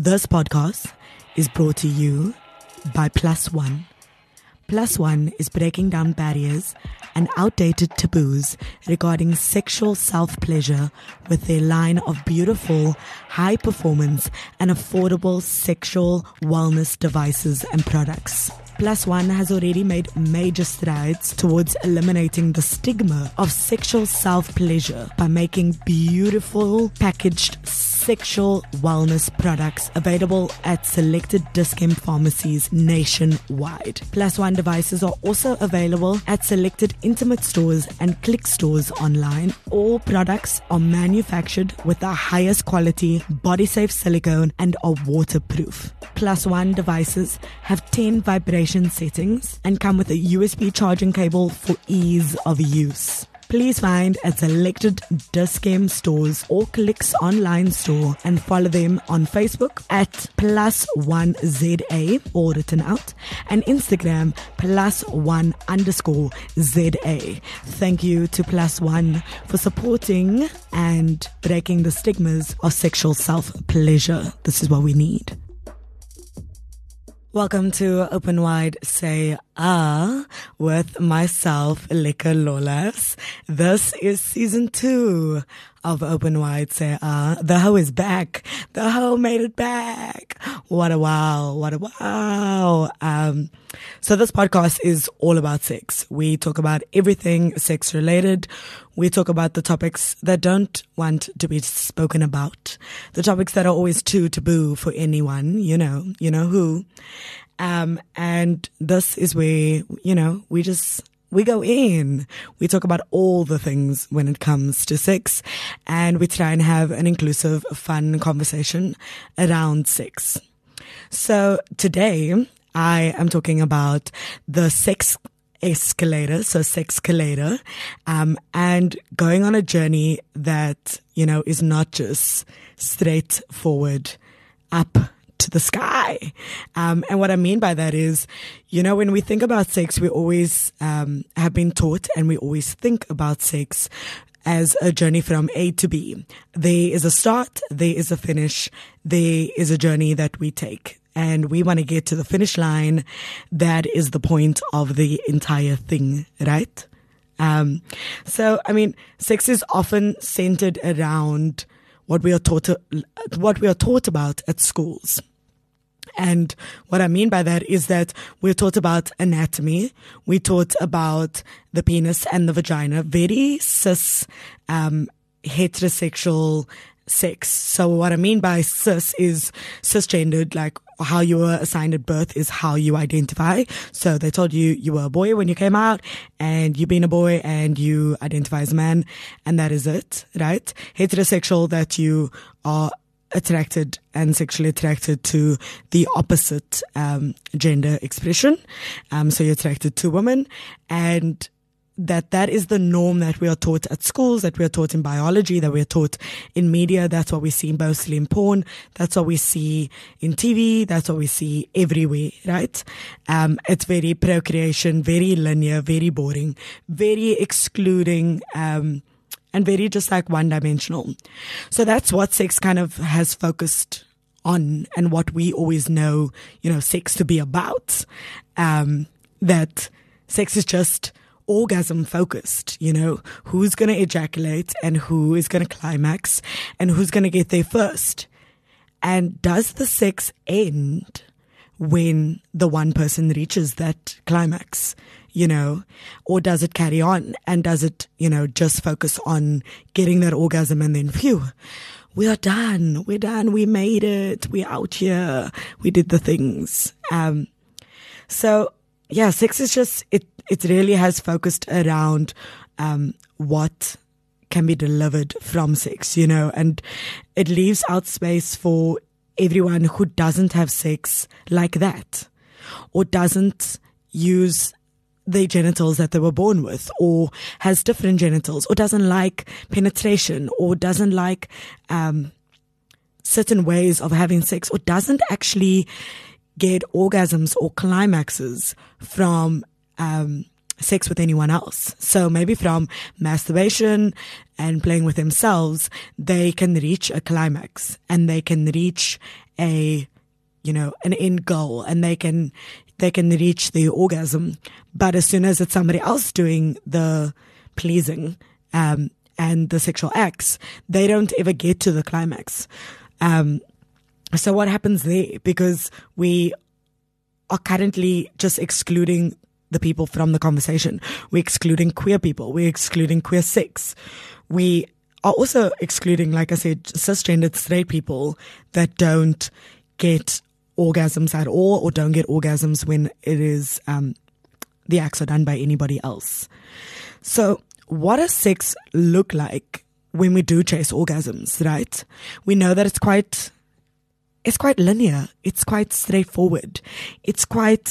This podcast is brought to you by Plus One. Plus One is breaking down barriers and outdated taboos regarding sexual self-pleasure with their line of beautiful, high-performance and affordable sexual wellness devices and products. Plus One has already made major strides towards eliminating the stigma of sexual self-pleasure by making beautiful packaged sexual wellness products available at selected Dis-Chem pharmacies nationwide. Plus One devices are also available at selected intimate stores and click stores online. All products are manufactured with the highest quality, body-safe silicone and are waterproof. Plus One devices have 10 vibration settings and come with a USB charging cable for ease of use. Please find at selected Dis-Chem stores or Clicks online store and follow them on Facebook at +1ZA, all written out, and Instagram +1_ZA. Thank you to Plus One for supporting and breaking the stigmas of sexual self-pleasure. This is what we need. Welcome to Open Wide Say with myself, Leka Lolas. This is season 2 of Open Wide Say The hoe is back. The hoe made it back. What a wow. What a wow. So this podcast is all about sex. We talk about everything sex related. We talk about the topics that don't want to be spoken about. The topics that are always too taboo for anyone, you know who. And this is where, we go in. We talk about all the things when it comes to sex, and we try and have an inclusive, fun conversation around sex. So today I am talking about the sex escalator, so sexcalator, and going on a journey that, is not just straightforward up to the sky. And what I mean by that is, when we think about sex, we always have been taught and we always think about sex as a journey from A to B. There is a start, there is a finish, there is a journey that we take. And we want to get to the finish line. That is the point of the entire thing, right? Sex is often centered around what we are taught about at schools. And what I mean by that is that we're taught about anatomy. We're taught about the penis and the vagina, very cis, heterosexual sex. So what I mean by cis is cisgendered, like how you were assigned at birth is how you identify. So they told you you were a boy when you came out, and you being a boy and you identify as a man, and that is it, right? Heterosexual, that you are attracted and sexually attracted to the opposite gender expression. So you're attracted to women, and that is the norm that we are taught at schools, that we are taught in biology, that we are taught in media. That's what we see mostly in porn. That's what we see in TV. That's what we see everywhere, right? It's very procreation, very linear, very boring, very excluding, and very just like one-dimensional. So that's what sex kind of has focused on, and what we always know, sex to be about. That sex is just orgasm focused, who's going to ejaculate and who is going to climax and who's going to get there first. And does the sex end when the one person reaches that climax, or does it carry on, and does it, just focus on getting that orgasm and then phew, we are done. We're done. We made it. We're out here. We did the things. So yeah, sex is just, it really has focused around, what can be delivered from sex, and it leaves out space for everyone who doesn't have sex like that, or doesn't use the genitals that they were born with, or has different genitals, or doesn't like penetration, or doesn't like, certain ways of having sex, or doesn't actually get orgasms or climaxes from, sex with anyone else. So maybe from masturbation and playing with themselves, they can reach a climax, and they can reach an end goal, and they can reach the orgasm. But as soon as it's somebody else doing the pleasing, and the sexual acts, they don't ever get to the climax. So what happens there? Because we are currently just excluding the people from the conversation. We're excluding queer people. We're excluding queer sex. We are also excluding, like I said, cisgendered straight people that don't get orgasms at all, or don't get orgasms when it is the acts are done by anybody else. So what does sex look like when we do chase orgasms, right? We know that it's quite linear. It's quite straightforward. It's quite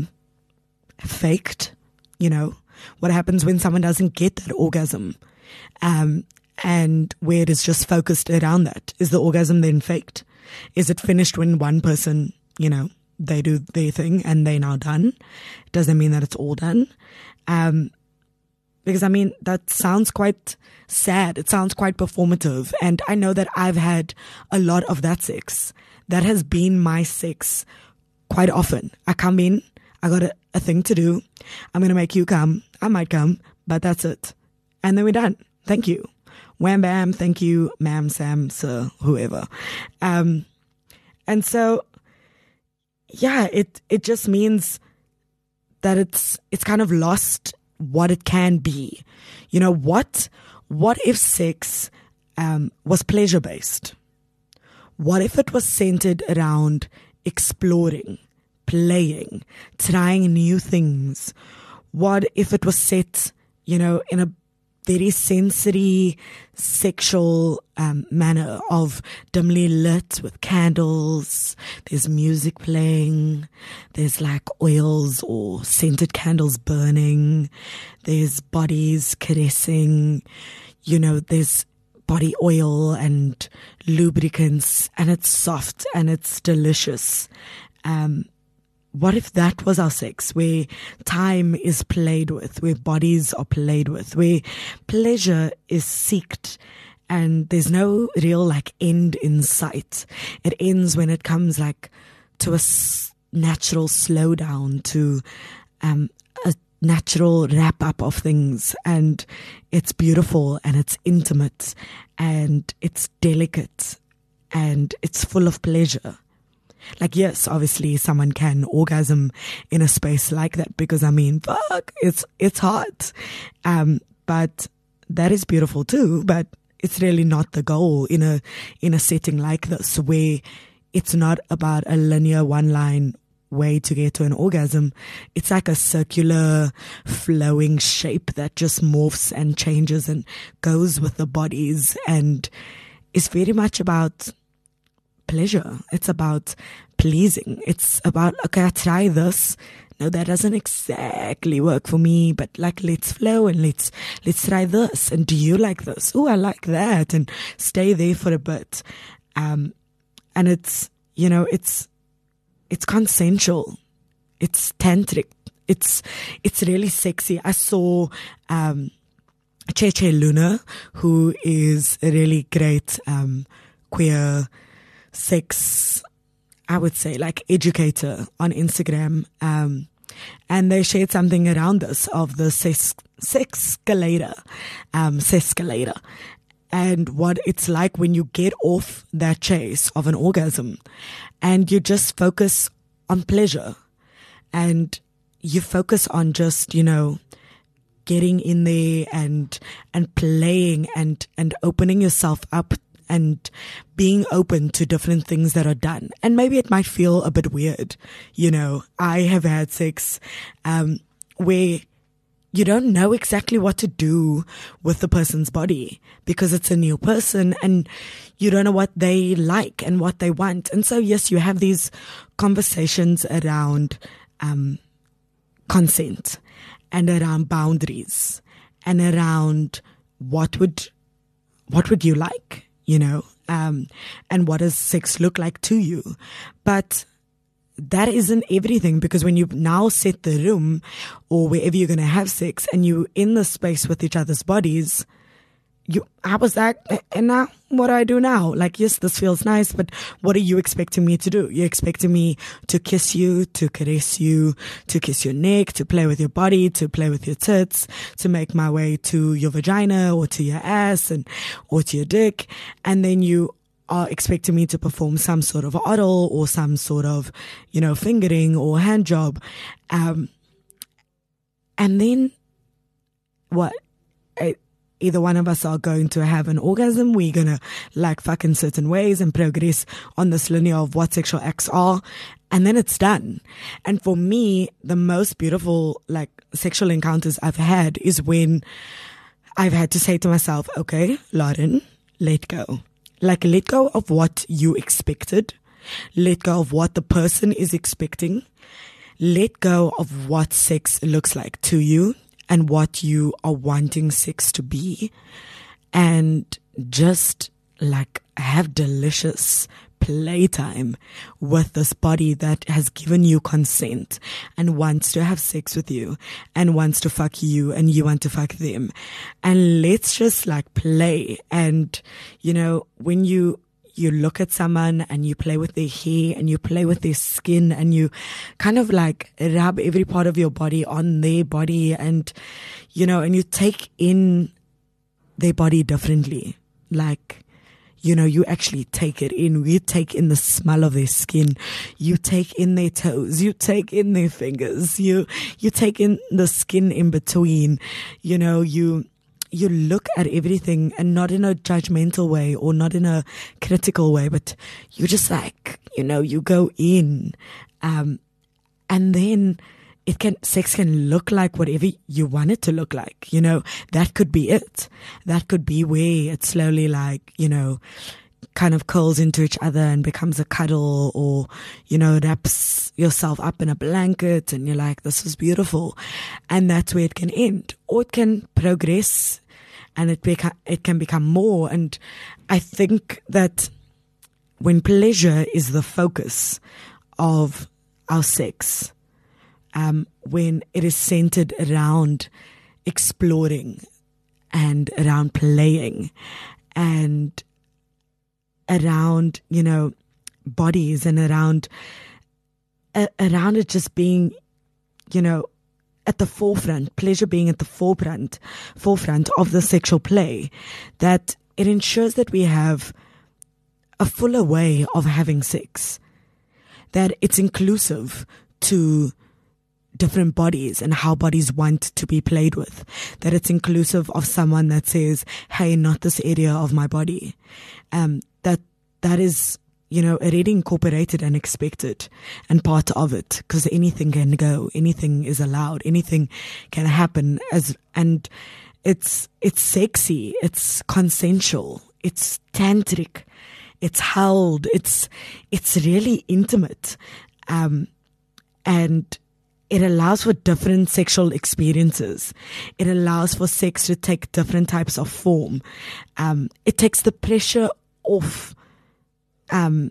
faked. What happens when someone doesn't get that orgasm, and where it is just focused around that. Is the orgasm then faked? Is it finished when one person, they do their thing and they're now done? It doesn't mean that it's all done. Because that sounds quite sad. It sounds quite performative. And I know that I've had a lot of that sex. That has been my sex quite often. I come in, I got a thing to do. I'm going to make you come. I might come, but that's it. And then we're done. Thank you. Wham bam. Thank you, ma'am, Sam, sir, whoever. And so, yeah, it just means that it's kind of lost what it can be. What if sex was pleasure based? What if it was centered around exploring, playing, trying new things? What if it was set, in a very sensory, sexual manner of dimly lit with candles? There's music playing. There's like oils or scented candles burning. There's bodies caressing. There's body oil and lubricants, and it's soft and it's delicious. What if that was our sex, where time is played with, where bodies are played with, where pleasure is seeked, and there's no real end in sight? It ends when it comes to a natural slowdown, to a natural wrap up of things, and it's beautiful and it's intimate and it's delicate and it's full of pleasure. Yes, obviously someone can orgasm in a space like that, because fuck, it's hot. But that is beautiful too, but it's really not the goal in a setting like this, where it's not about a linear one line way to get to an orgasm. It's like a circular flowing shape that just morphs and changes and goes with the bodies, and is very much about pleasure. It's about pleasing. It's about, okay, I try this. No, that doesn't exactly work for me, but let's flow and let's try this. And do you like this? Oh, I like that. And stay there for a bit. And it's, it's consensual. It's tantric. It's really sexy. I saw, Cheche Luna, who is a really great, queer sex, I would say, educator on Instagram. And they shared something around this of the sexcalator, and what it's like when you get off that chase of an orgasm and you just focus on pleasure, and you focus on just, getting in there and playing and opening yourself up and being open to different things that are done. And maybe it might feel a bit weird. I have had sex where you don't know exactly what to do with the person's body, because it's a new person and you don't know what they like and what they want. And so, yes, you have these conversations around consent and around boundaries and around what would you like? And what does sex look like to you? But that isn't everything, because when you now set the room or wherever you're going to have sex and you're in the space with each other's bodies, I was like, and now what do I do now? Like, yes, this feels nice, but what are you expecting me to do? You're expecting me to kiss you, to caress you, to kiss your neck, to play with your body, to play with your tits, to make my way to your vagina or to your ass or to your dick. And then you are expecting me to perform some sort of oral or some sort of, fingering or hand job. And then what? Either one of us are going to have an orgasm. We're going to like fuck in certain ways and progress on this linear of what sexual acts are. And then it's done. And for me, the most beautiful like sexual encounters I've had is when I've had to say to myself, okay, Lauren, let go. Like, let go of what you expected. Let go of what the person is expecting. Let go of what sex looks like to you and what you are wanting sex to be. And just like have delicious playtime with this body that has given you consent and wants to have sex with you and wants to fuck you and you want to fuck them. And let's just like play. And, when you look at someone and you play with their hair and you play with their skin and you kind of like rub every part of your body on their body and, and you take in their body differently. Like, you actually take it in. You take in the smell of their skin. You take in their toes. You take in their fingers. You take in the skin in between. You look at everything and not in a judgmental way or not in a critical way, but you just like, you go in. And then sex can look like whatever you want it to look like. That could be it. That could be where it slowly like, kind of curls into each other and becomes a cuddle or, wraps yourself up in a blanket and you're like, this is beautiful. And that's where it can end, or it can progress and it can become more. And I think that when pleasure is the focus of our sex, when it is centered around exploring and around playing and around, bodies and around it just being, at the forefront, pleasure being at the forefront of the sexual play, that it ensures that we have a fuller way of having sex, that it's inclusive to different bodies and how bodies want to be played with, that it's inclusive of someone that says, hey, not this area of my body. That is, already incorporated and expected and part of it, because anything can go, anything is allowed, anything can happen and it's sexy, it's consensual, it's tantric, it's held, it's really intimate. And it allows for different sexual experiences. It allows for sex to take different types of form. It takes the pressure off, an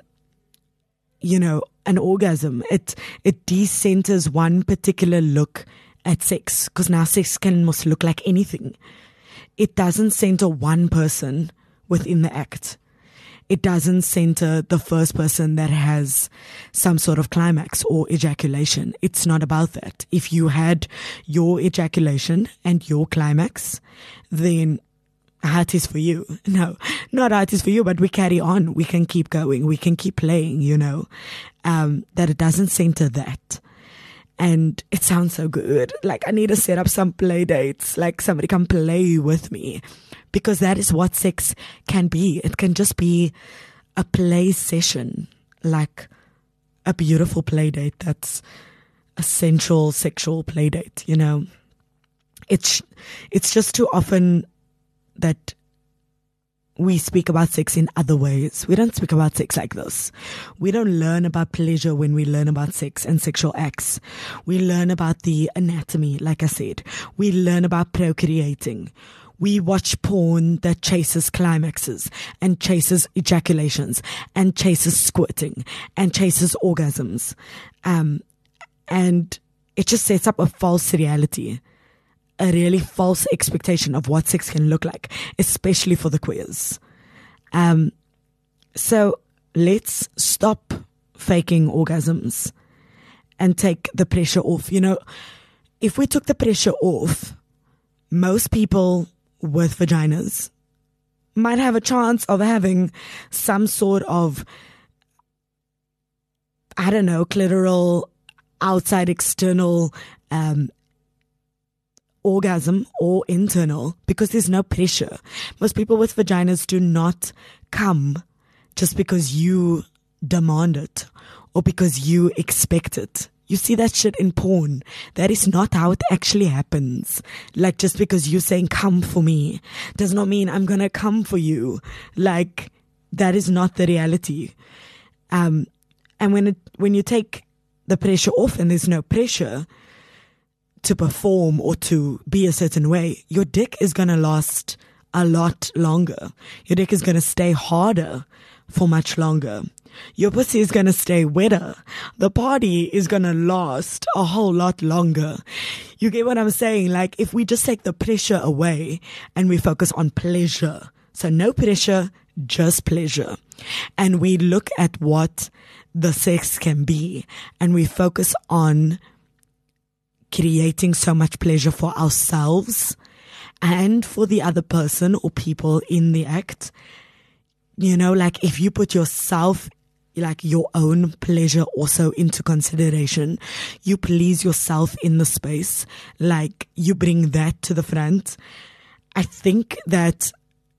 orgasm. It decenters one particular look at sex, because now sex can almost look like anything. It doesn't center one person within the act. It doesn't center the first person that has some sort of climax or ejaculation. It's not about that. If you had your ejaculation and your climax, then heart is for you. No, not heart is for you, but we carry on. We can keep going. We can keep playing, that it doesn't center that. And it sounds so good. Like, I need to set up some play dates. Like, somebody come play with me, because that is what sex can be. It can just be a play session, like a beautiful play date. That's a sensual sexual play date, It's just too often that we speak about sex in other ways. We don't speak about sex like this. We don't learn about pleasure when we learn about sex and sexual acts. We learn about the anatomy, like I said. We learn about procreating. We watch porn that chases climaxes and chases ejaculations and chases squirting and chases orgasms. And it just sets up a false reality a really false expectation of what sex can look like, especially for the queers. So let's stop faking orgasms and take the pressure off. You know, if we took the pressure off, most people with vaginas might have a chance of having some sort of, I don't know, clitoral, outside, external orgasm or internal, because there's no pressure. Most people with vaginas do not come just because you demand it or because you expect it. You see that shit in porn. That is not how it actually happens. Like, just because you're saying come for me does not mean I'm gonna come for you. Like, that is not the reality. And when you take the pressure off and there's no pressure to perform or to be a certain way, your dick is gonna last a lot longer. Your dick is gonna stay harder for much longer. Your pussy is gonna stay wetter. The party is gonna last a whole lot longer. You get what I'm saying? Like, if we just take the pressure away and we focus on pleasure. So no pressure, just pleasure. And we look at what the sex can be and we focus on creating so much pleasure for ourselves and for the other person or people in the act. You know, like, if you put yourself, like, your own pleasure also into consideration, you please yourself in the space, like, you bring that to the front, I think that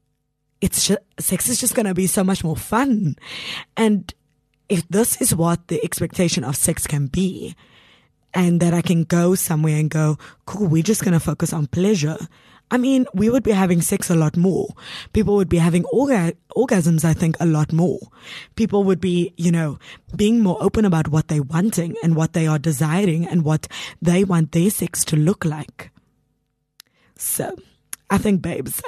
sex is just going to be so much more fun. And if this is what the expectation of sex can be, and that I can go somewhere and go, cool, we're just going to focus on pleasure, I mean, we would be having sex a lot more. People would be having orgasms, I think, a lot more. People would be, you know, being more open about what they're wanting and what they are desiring and what they want their sex to look like. So, I think, babes,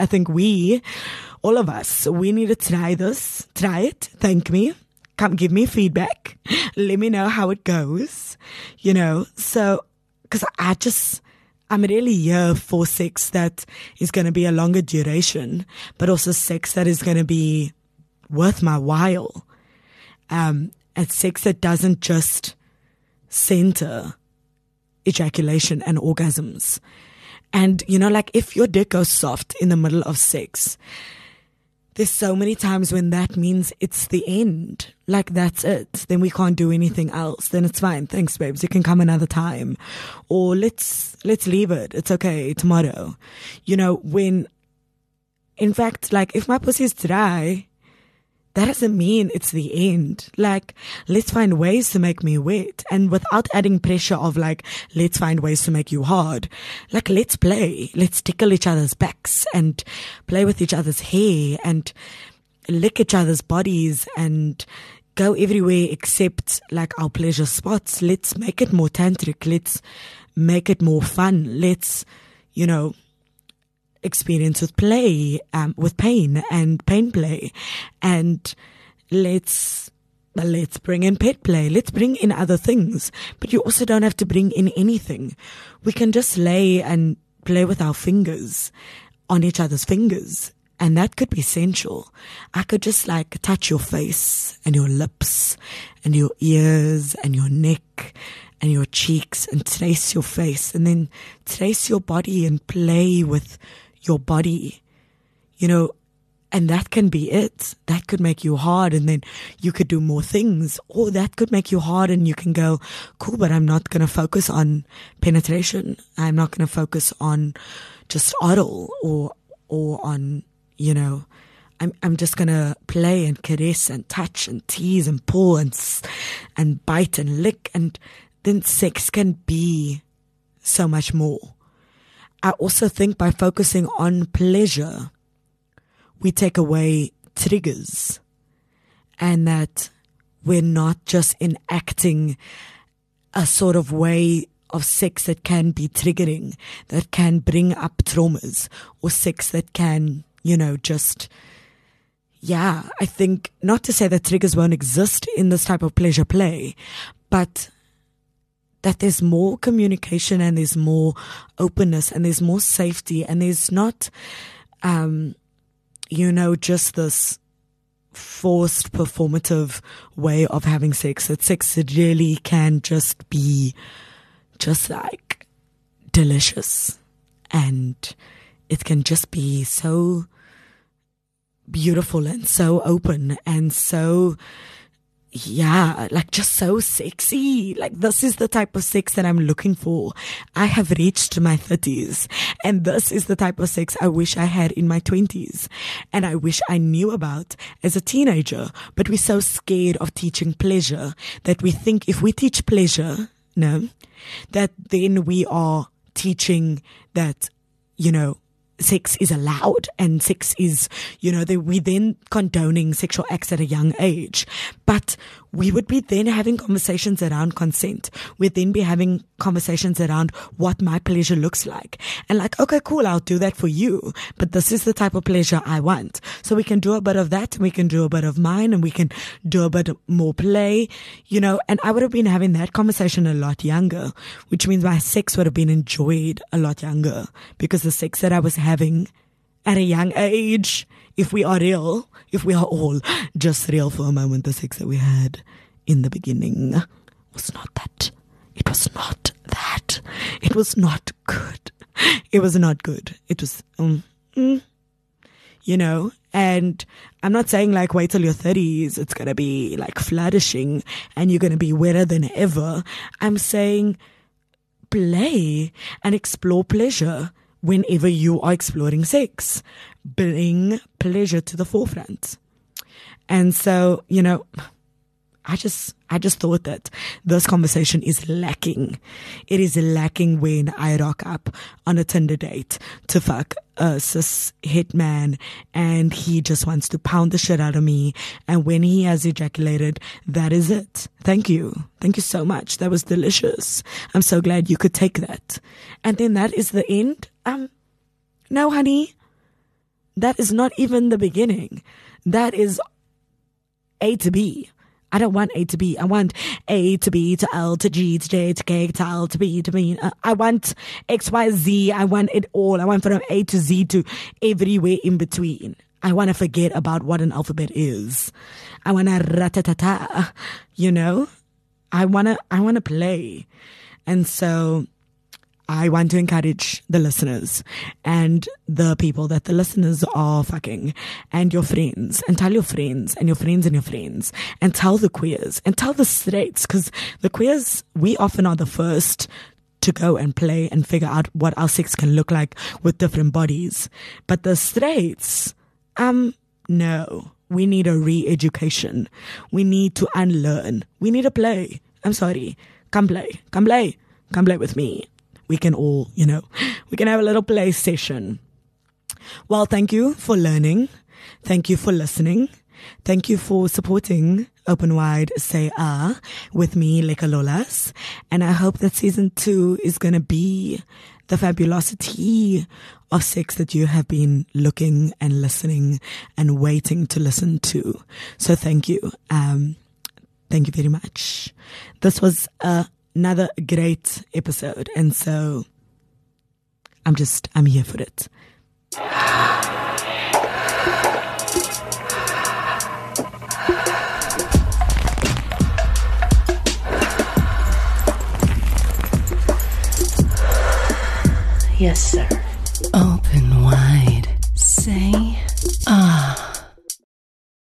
all of us, we need to try this. Try it. Thank me. Come give me feedback. Let me know how it goes. You know, so, because I'm really here for sex that is going to be a longer duration, but also sex that is going to be worth my while. And sex that doesn't just center ejaculation and orgasms. And, you know, like, if your dick goes soft in the middle of sex, there's so many times when that means it's the end. Like, that's it. Then we can't do anything else. Then it's fine. Thanks, babes. You can come another time. Or let's leave it. It's okay. Tomorrow. You know, in fact, like, if my pussy is dry, that doesn't mean it's the end. Like, let's find ways to make me wet. And without adding pressure of, like, let's find ways to make you hard. Like, let's play. Let's tickle each other's backs and play with each other's hair and lick each other's bodies and go everywhere except, like, our pleasure spots. Let's make it more tantric. Let's make it more fun. Let's, you know, experience with play, with pain and pain play. And let's bring in pet play. Let's bring in other things. But you also don't have to bring in anything. We can just lay and play with our fingers on each other's fingers. And that could be sensual. I could just, like, touch your face and your lips and your ears and your neck and your cheeks and trace your face and then trace your body and play with your body, you know, and that can be it. That could make you hard and then you could do more things, or that could make you hard and you can go, cool, but I'm not going to focus on penetration. I'm not going to focus on just oral or on, you know, I'm just going to play and caress and touch and tease and pull and bite and lick, and then sex can be so much more. I also think by focusing on pleasure, we take away triggers, and that we're not just enacting a sort of way of sex that can be triggering, that can bring up traumas, or sex that can, you know, just, yeah, I think, not to say that triggers won't exist in this type of pleasure play, but that there's more communication and there's more openness and there's more safety and there's not, just this forced performative way of having sex. That sex really can just be just like delicious, and it can just be so beautiful and so open and so, like just so sexy. Like this is the type of sex that I'm looking for. I have reached my 30s and this is the type of sex I wish I had in my 20s and I wish I knew about as a teenager. But we're so scared of teaching pleasure that we think if we teach pleasure, that then we are teaching that, sex is allowed and sex is, we then condoning sexual acts at a young age. But we would be then having conversations around consent. We'd then be having conversations around what my pleasure looks like. And like, okay, cool, I'll do that for you. But this is the type of pleasure I want. So we can do a bit of that, and we can do a bit of mine, and we can do a bit more play, and I would have been having that conversation a lot younger, which means my sex would have been enjoyed a lot younger, because the sex that I was having at a young age, if we are real, if we are all just real for a moment, the sex that we had in the beginning was not that. It was not that. It was not good. It was not good. It was, and I'm not saying like wait till your 30s, it's going to be like flourishing and you're going to be wetter than ever. I'm saying play and explore pleasure. Whenever you are exploring sex, bring pleasure to the forefront. And so, I just thought that this conversation is lacking. It is lacking when I rock up on a Tinder date to fuck a cis hitman and he just wants to pound the shit out of me. And when he has ejaculated, that is it. Thank you. Thank you so much. That was delicious. I'm so glad you could take that. And then that is the end. No, honey, that is not even the beginning. That is A to B. I don't want A to B. I want A to B to L to G to J to K to L to B to B. I want X, Y, Z. I want it all. I want from A to Z to everywhere in between. I want to forget about what an alphabet is. I want to ratatata, I want to play. And so I want to encourage the listeners and the people that the listeners are fucking and your friends, and tell your friends and your friends and your friends, and tell the queers and tell the straights, because the queers, we often are the first to go and play and figure out what our sex can look like with different bodies. But the straights, no, we need a re-education. We need to unlearn. We need to play. I'm sorry. Come play. Come play. Come play with me. We can all, we can have a little play session. Well, thank you for learning. Thank you for listening. Thank you for supporting Open Wide Say Ah with me, Leka Lolas. And I hope that season 2 is going to be the fabulosity of sex that you have been looking and listening and waiting to listen to. So thank you. Thank you very much. This was another great episode, and so I'm here for it. Yes, sir. Open wide. Say ah.